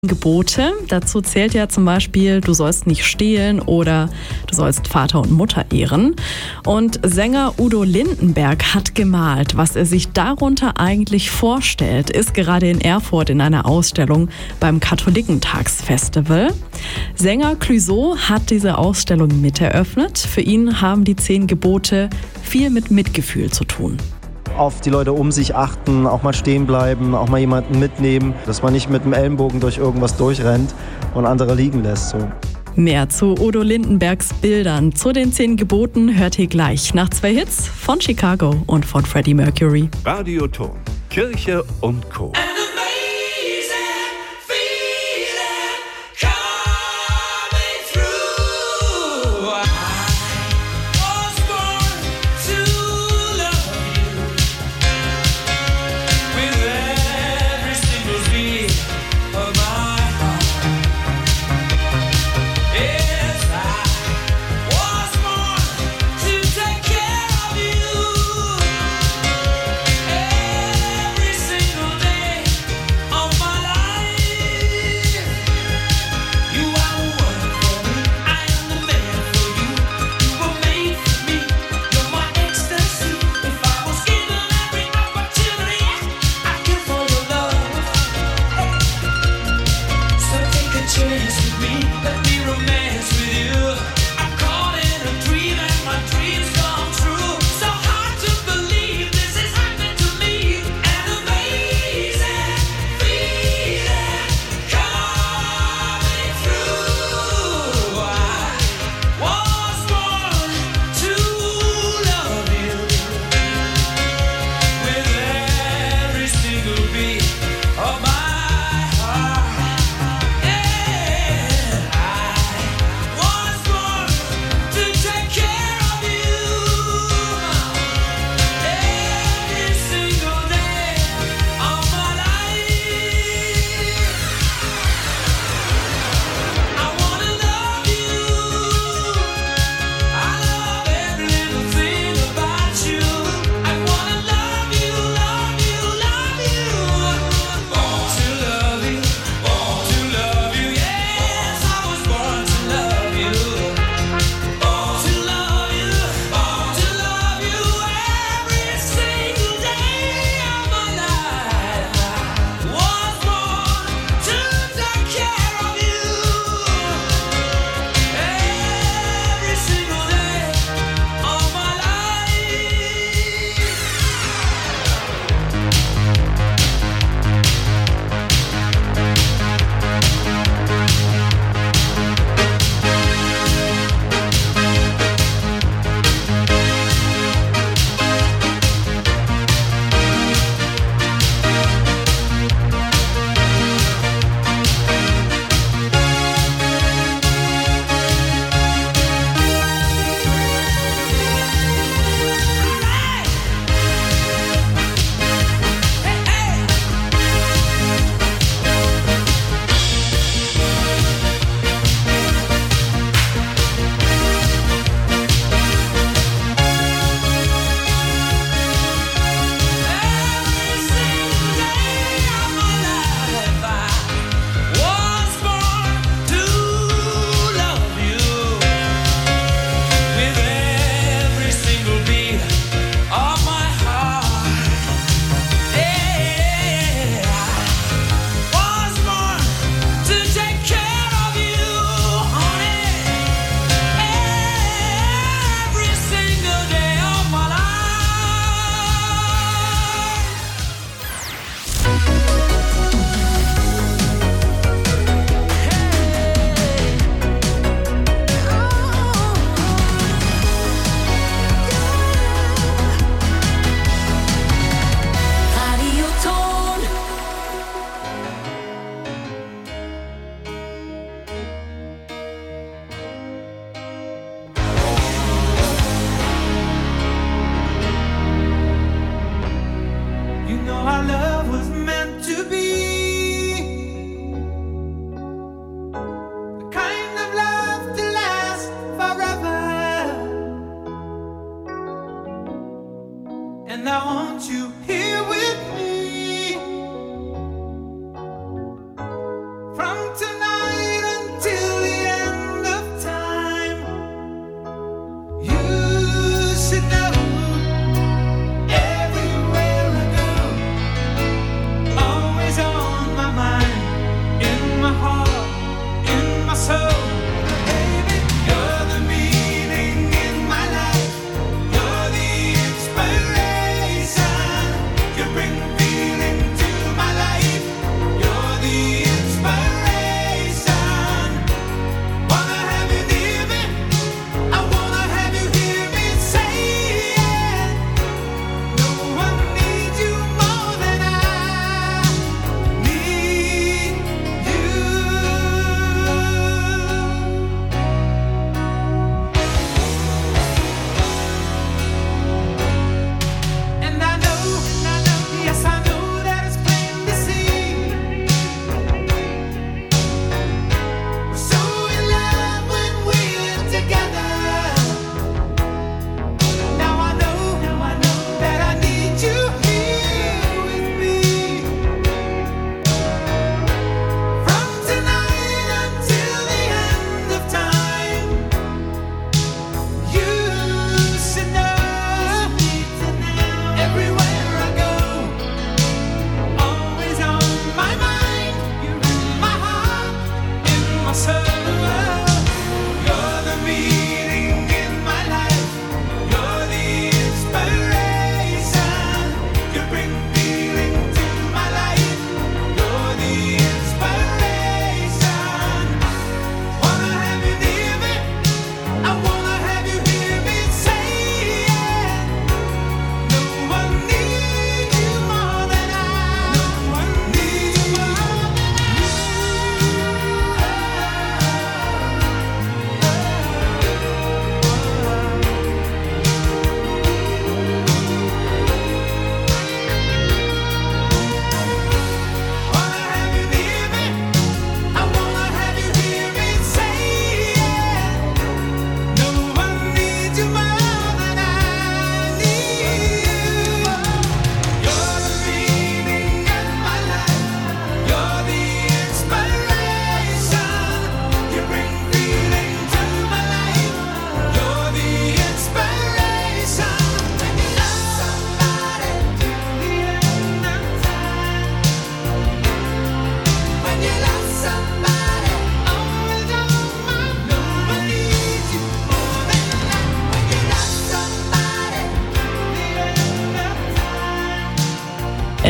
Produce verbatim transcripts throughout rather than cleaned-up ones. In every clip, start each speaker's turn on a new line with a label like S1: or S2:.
S1: Gebote. Dazu zählt ja zum Beispiel, du sollst nicht stehlen oder du sollst Vater und Mutter ehren. Und Sänger Udo Lindenberg hat gemalt. Was er sich darunter eigentlich vorstellt, ist gerade in Erfurt in einer Ausstellung beim Katholikentagsfestival. Sänger Clouseau hat diese Ausstellung mit eröffnet. Für ihn haben die zehn Gebote viel mit Mitgefühl zu tun.
S2: Auf die Leute um sich achten, auch mal stehen bleiben, auch mal jemanden mitnehmen, dass man nicht mit dem Ellenbogen durch irgendwas durchrennt und andere liegen lässt. So.
S1: Mehr zu Udo Lindenbergs Bildern zu den zehn Geboten hört ihr gleich nach zwei Hits von Chicago und von Freddie Mercury.
S3: Radioton, Kirche und Co.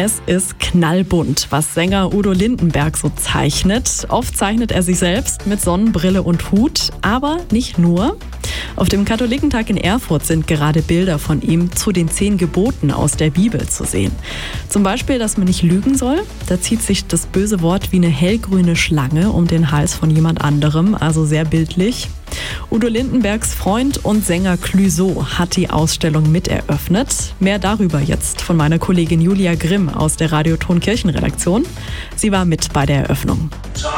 S1: Es ist knallbunt, was Sänger Udo Lindenberg so zeichnet. Oft zeichnet er sich selbst mit Sonnenbrille und Hut, aber nicht nur. Auf dem Katholikentag in Erfurt sind gerade Bilder von ihm zu den zehn Geboten aus der Bibel zu sehen. Zum Beispiel, dass man nicht lügen soll. Da zieht sich das böse Wort wie eine hellgrüne Schlange um den Hals von jemand anderem, also sehr bildlich. Udo Lindenbergs Freund und Sänger Clouseau hat die Ausstellung mit eröffnet. Mehr darüber jetzt von meiner Kollegin Julia Grimm aus der Radioton Kirchenredaktion. Sie war mit bei der Eröffnung.
S4: Zur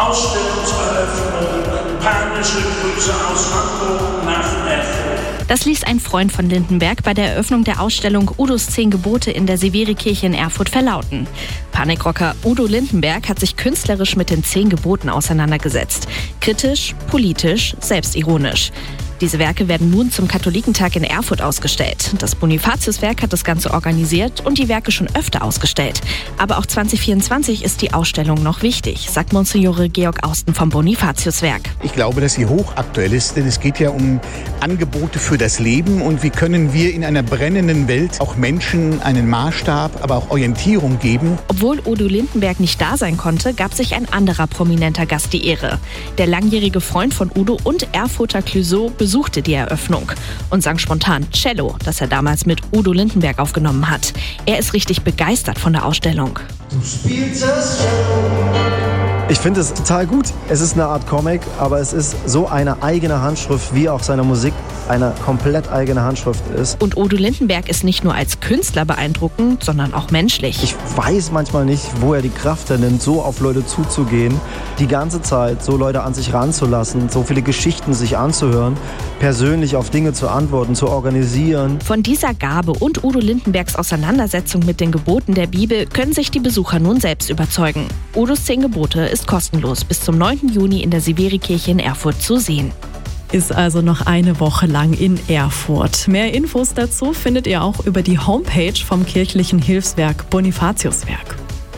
S4: Ausstellungseröffnung panische Grüße aus Hamburg nach Erfurt.
S5: Das ließ ein Freund von Lindenberg bei der Eröffnung der Ausstellung Udos zehn Gebote in der Severikirche in Erfurt verlauten. Panikrocker Udo Lindenberg hat sich künstlerisch mit den zehn Geboten auseinandergesetzt. Kritisch, politisch, selbstironisch. Diese Werke werden nun zum Katholikentag in Erfurt ausgestellt. Das Bonifatiuswerk hat das Ganze organisiert und die Werke schon öfter ausgestellt. Aber auch zwanzig vierundzwanzig ist die Ausstellung noch wichtig, sagt Monsignore Georg Austen vom Bonifatiuswerk.
S6: Ich glaube, dass sie hochaktuell ist, denn es geht ja um Angebote für das Leben und wie können wir in einer brennenden Welt auch Menschen einen Maßstab, aber auch Orientierung geben.
S5: Obwohl Udo Lindenberg nicht da sein konnte, gab sich ein anderer prominenter Gast die Ehre. Der langjährige Freund von Udo und Erfurter Clouseau besuchte die Eröffnung und sang spontan Cello, das er damals mit Udo Lindenberg aufgenommen hat. Er ist richtig begeistert von der Ausstellung.
S4: Du spielst das Cello.
S2: Ich finde es total gut. Es ist eine Art Comic, aber es ist so eine eigene Handschrift, wie auch seine Musik eine komplett eigene Handschrift ist.
S5: Und Udo Lindenberg ist nicht nur als Künstler beeindruckend, sondern auch menschlich.
S2: Ich weiß manchmal nicht, wo er die Kraft nimmt, so auf Leute zuzugehen, die ganze Zeit so Leute an sich ranzulassen, so viele Geschichten sich anzuhören, persönlich auf Dinge zu antworten, zu organisieren.
S5: Von dieser Gabe und Udo Lindenbergs Auseinandersetzung mit den Geboten der Bibel können sich die Besucher nun selbst überzeugen. Udos zehn Gebote ist kostenlos bis zum neunten Juni in der Severikirche in Erfurt zu sehen.
S1: Ist also noch eine Woche lang in Erfurt. Mehr Infos dazu findet ihr auch über die Homepage vom kirchlichen Hilfswerk Bonifatiuswerk.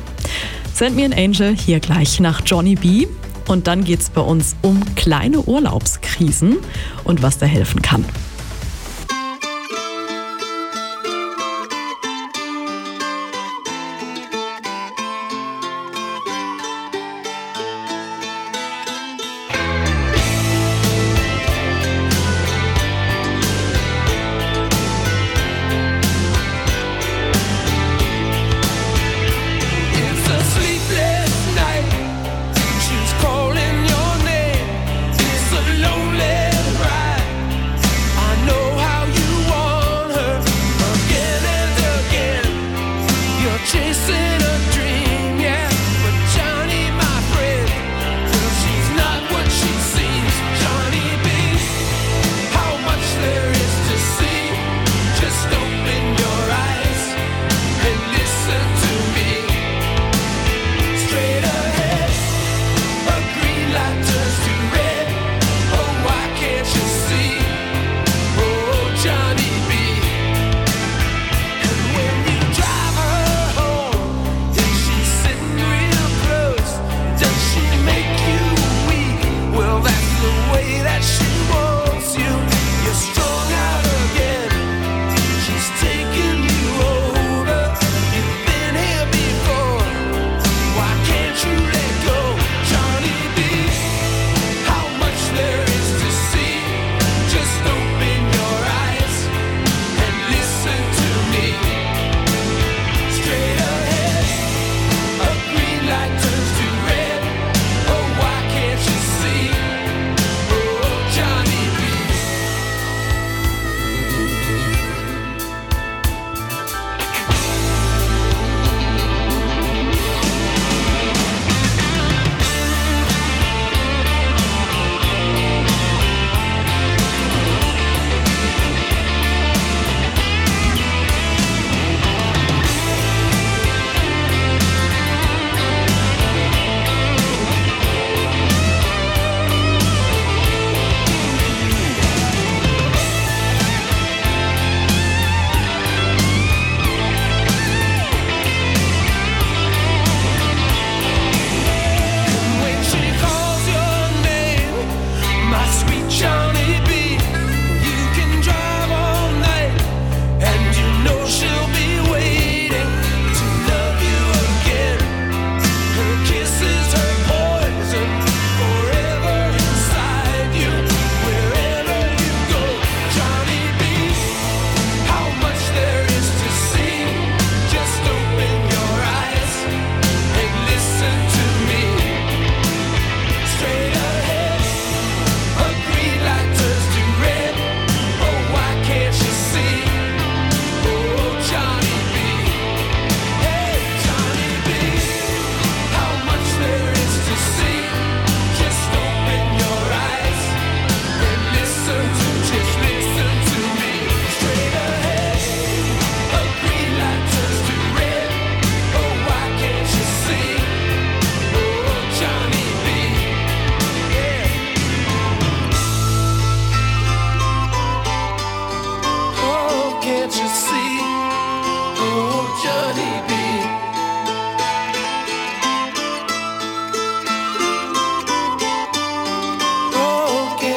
S1: Send me an Angel hier gleich nach Johnny B. Und dann geht's bei uns um kleine Urlaubskrisen und was da helfen kann.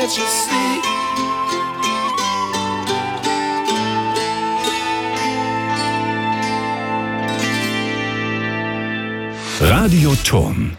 S7: that you see.
S3: Radioton.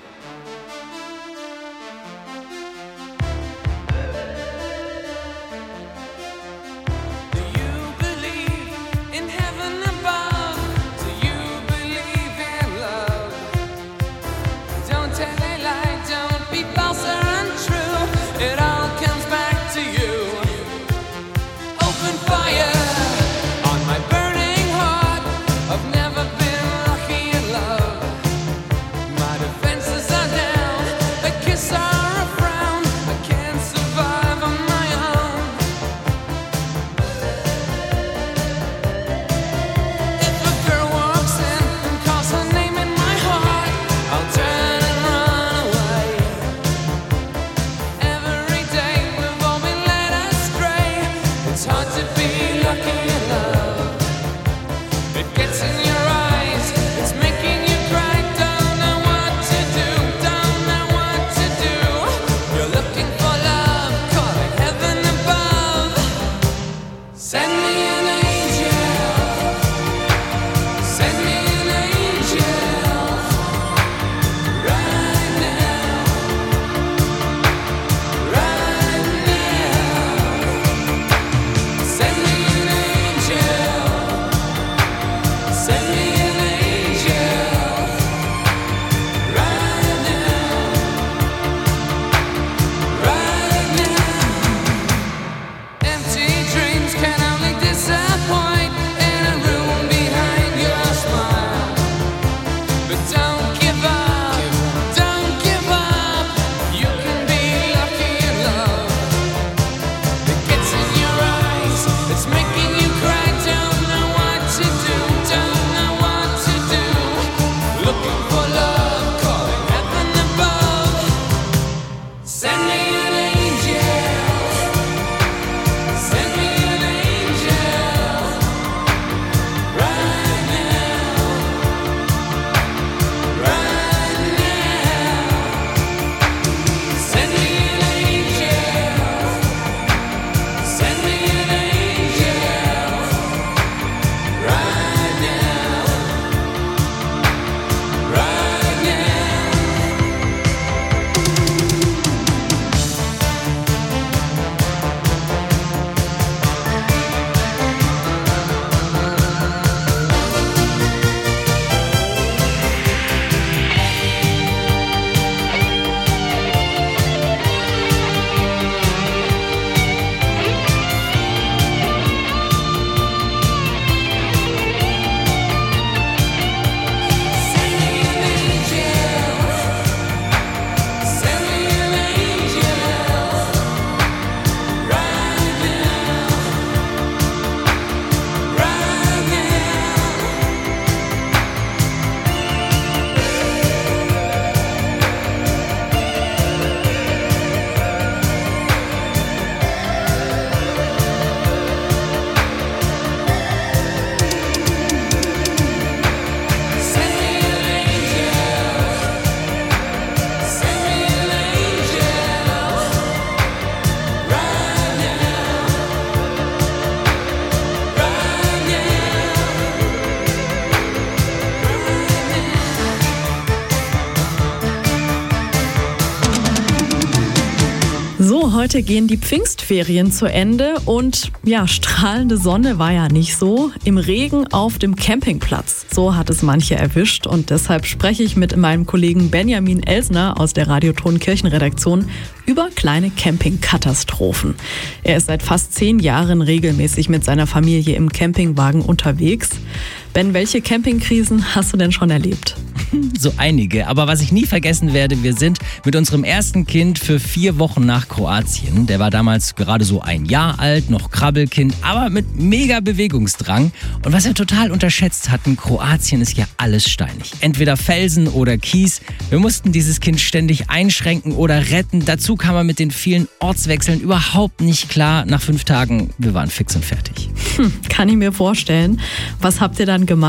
S1: So, heute gehen die Pfingstferien zu Ende und ja, strahlende Sonne war ja nicht so. Im Regen auf dem Campingplatz. So hat es manche erwischt und deshalb spreche ich mit meinem Kollegen Benjamin Elsner aus der Radioton Kirchenredaktion über kleine Campingkatastrophen. Er ist seit fast zehn Jahren regelmäßig mit seiner Familie im Campingwagen unterwegs. Ben, welche Campingkrisen hast du denn schon erlebt?
S8: So einige, aber was ich nie vergessen werde, wir sind mit unserem ersten Kind für vier Wochen nach Kroatien. Der war damals gerade so ein Jahr alt, noch Krabbelkind, aber mit mega Bewegungsdrang. Und was wir total unterschätzt hatten, Kroatien ist ja alles steinig. Entweder Felsen oder Kies. Wir mussten dieses Kind ständig einschränken oder retten. Dazu kam er mit den vielen Ortswechseln überhaupt nicht klar. Nach fünf Tagen, wir waren fix und fertig.
S1: Hm, kann ich mir vorstellen. Was habt ihr dann gemacht?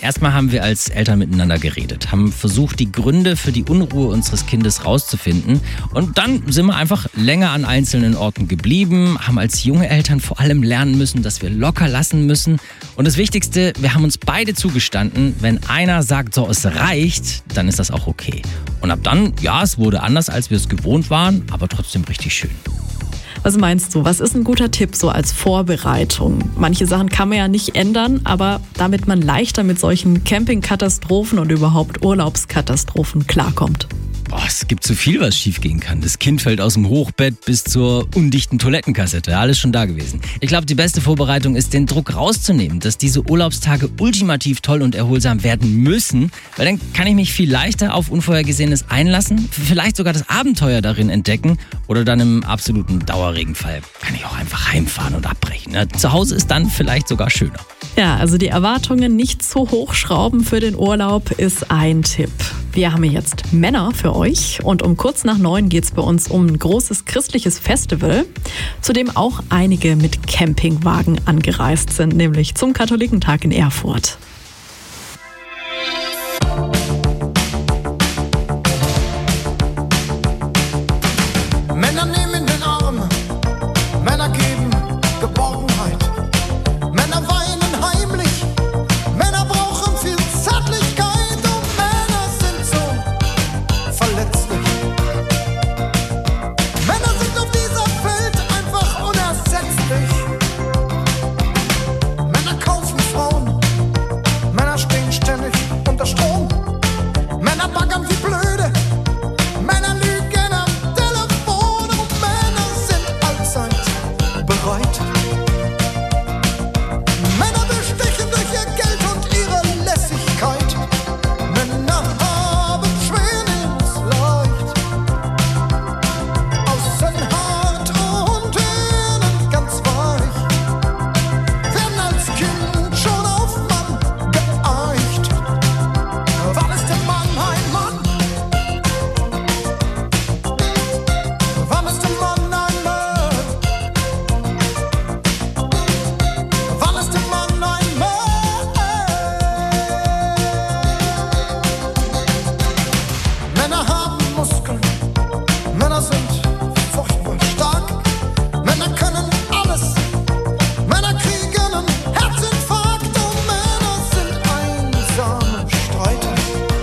S8: Erstmal haben wir als Eltern miteinander geredet, haben versucht, die Gründe für die Unruhe unseres Kindes rauszufinden. Und dann sind wir einfach länger an einzelnen Orten geblieben, haben als junge Eltern vor allem lernen müssen, dass wir locker lassen müssen. Und das Wichtigste, wir haben uns beide zugestanden, wenn einer sagt, so, es reicht, dann ist das auch okay. Und ab dann, ja, es wurde anders, als wir es gewohnt waren, aber trotzdem richtig schön.
S1: Was meinst du, was ist ein guter Tipp so als Vorbereitung? Manche Sachen kann man ja nicht ändern, aber damit man leichter mit solchen Campingkatastrophen und überhaupt Urlaubskatastrophen klarkommt.
S8: Boah, es gibt so viel, was schiefgehen kann. Das Kind fällt aus dem Hochbett bis zur undichten Toilettenkassette. Alles schon da gewesen. Ich glaube, die beste Vorbereitung ist, den Druck rauszunehmen, dass diese Urlaubstage ultimativ toll und erholsam werden müssen. Weil dann kann ich mich viel leichter auf Unvorhergesehenes einlassen, vielleicht sogar das Abenteuer darin entdecken oder dann im absoluten Dauerregenfall kann ich auch einfach heimfahren und abbrechen. Ja, zu Hause ist dann vielleicht sogar schöner.
S1: Ja, also die Erwartungen nicht zu hochschrauben für den Urlaub ist ein Tipp. Wir haben jetzt Männer für euch und um kurz nach neun geht es bei uns um ein großes christliches Festival, zu dem auch einige mit Campingwagen angereist sind, nämlich zum Katholikentag in Erfurt.
S7: Männer nehmen den Arm, Männer geben Geborgenheit, Männer weinen heimlich, Männer brauchen viel Zärtlichkeit und Männer sind so verletzlich. Männer sind auf dieser Welt einfach unersetzlich. Männer kaufen Frauen, Männer stehen ständig unter Strom, Männer baggern wie blöde, Männer lügen am Telefon und Männer sind allzeit bereit. Männer bestechen durch ihr Geld und ihre Lässigkeit. Männer haben schwer, nehmen's leicht. Außen hart und innen ganz weich. Werden als Kind schon auf Mann geeicht. Wann ist der Mann ein Mann? Wann ist der Mann ein Mann? Wann ist der Mann ein Mann? Männer haben Muskeln, Männer sind furchtbar stark, Männer können alles, Männer kriegen einen Herzinfarkt und Männer sind einsame Streiter.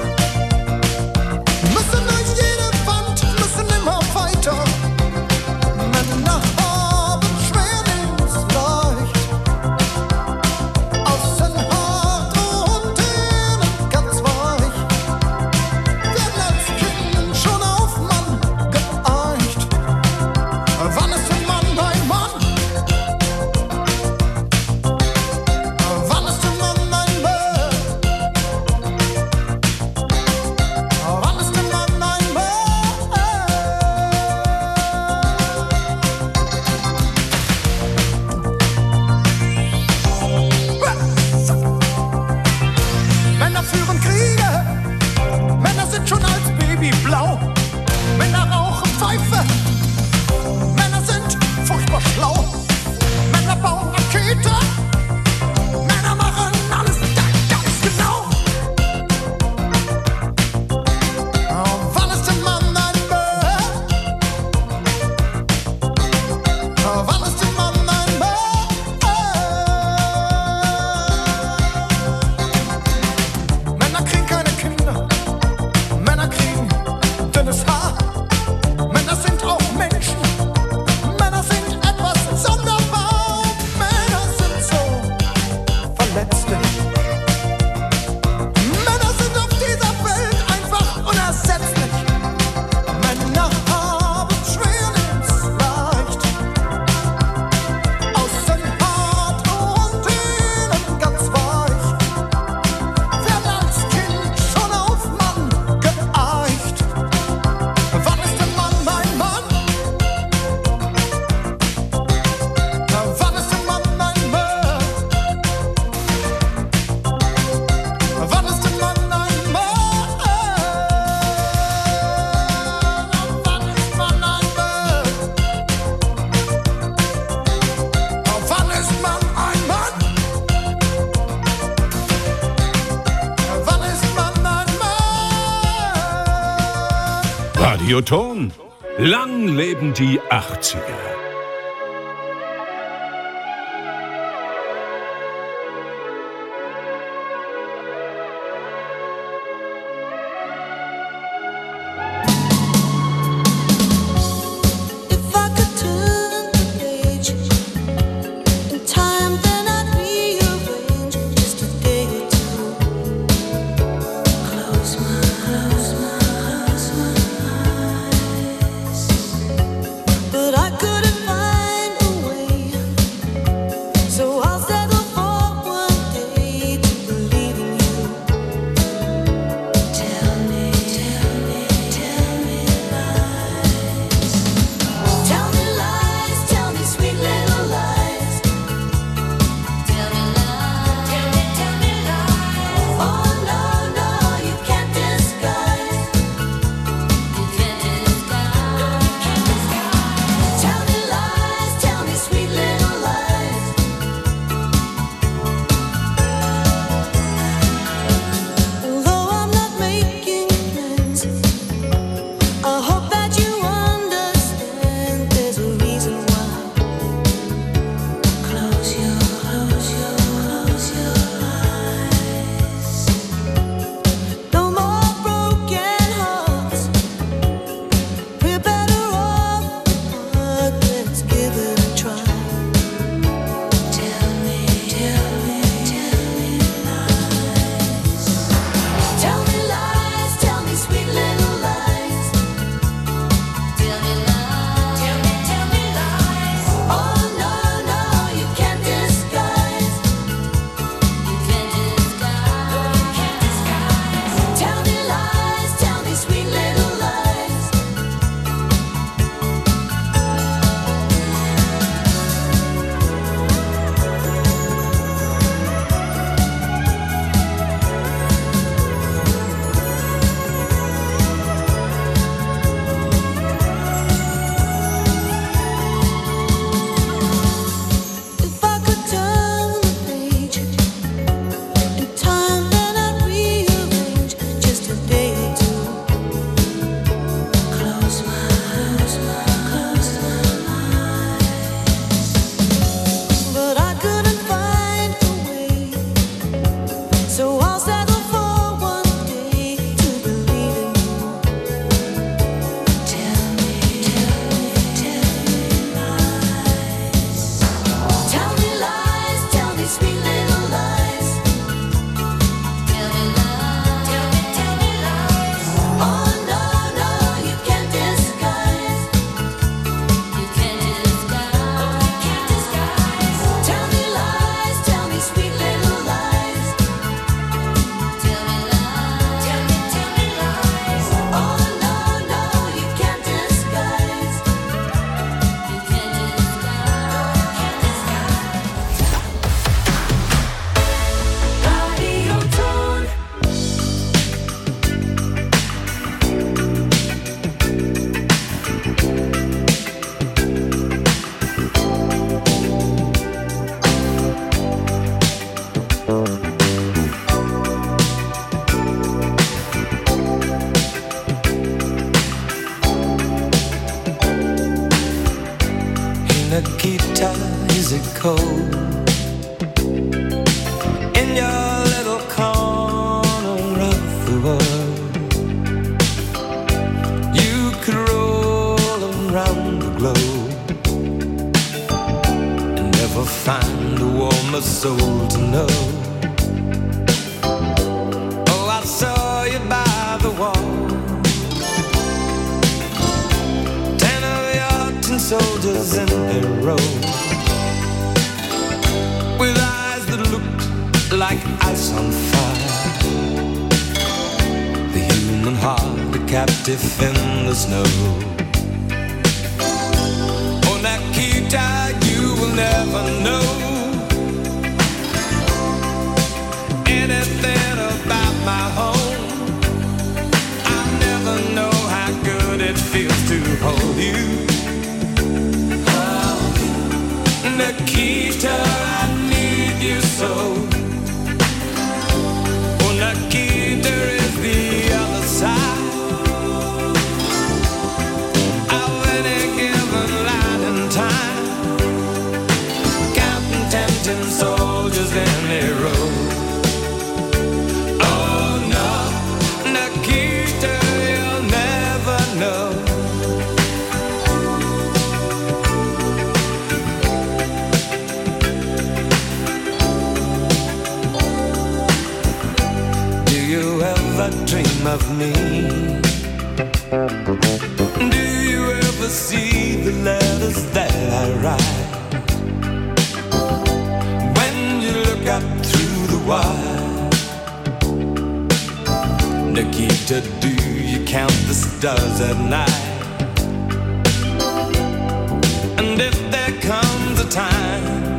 S7: Müssen durch jede Wand, müssen immer weiter. Männer haben schwer, nehmen's leicht. Außen hart und innen ganz weich. Werden als Kind schon auf Mann geeicht.
S3: Radioton. Lang leben die achtziger.
S9: Nikita, is it cold in your little corner of the world? You could roll around the globe and never find a warmer soul to know. Oh, I saw you by the wall, ten of your tin soldiers in a row, with eyes that looked like ice on fire. The human heart, a captive in the snow. Oh, Nikita, you will never know anything about my home. I never know how good it feels to hold you. Oh, Nikita, I need you so. Oh, Nikita is the other side. of me. Do you ever see the letters that I write? When you look up through the wire, Nikita, do you count the stars at night? And if there comes a time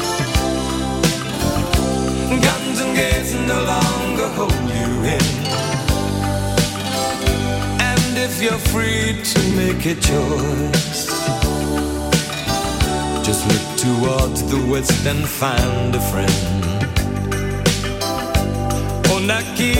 S9: guns and gates no longer hold you in, and if you're free to make a choice, just look towards the west and find a friend. Oh, Nikita,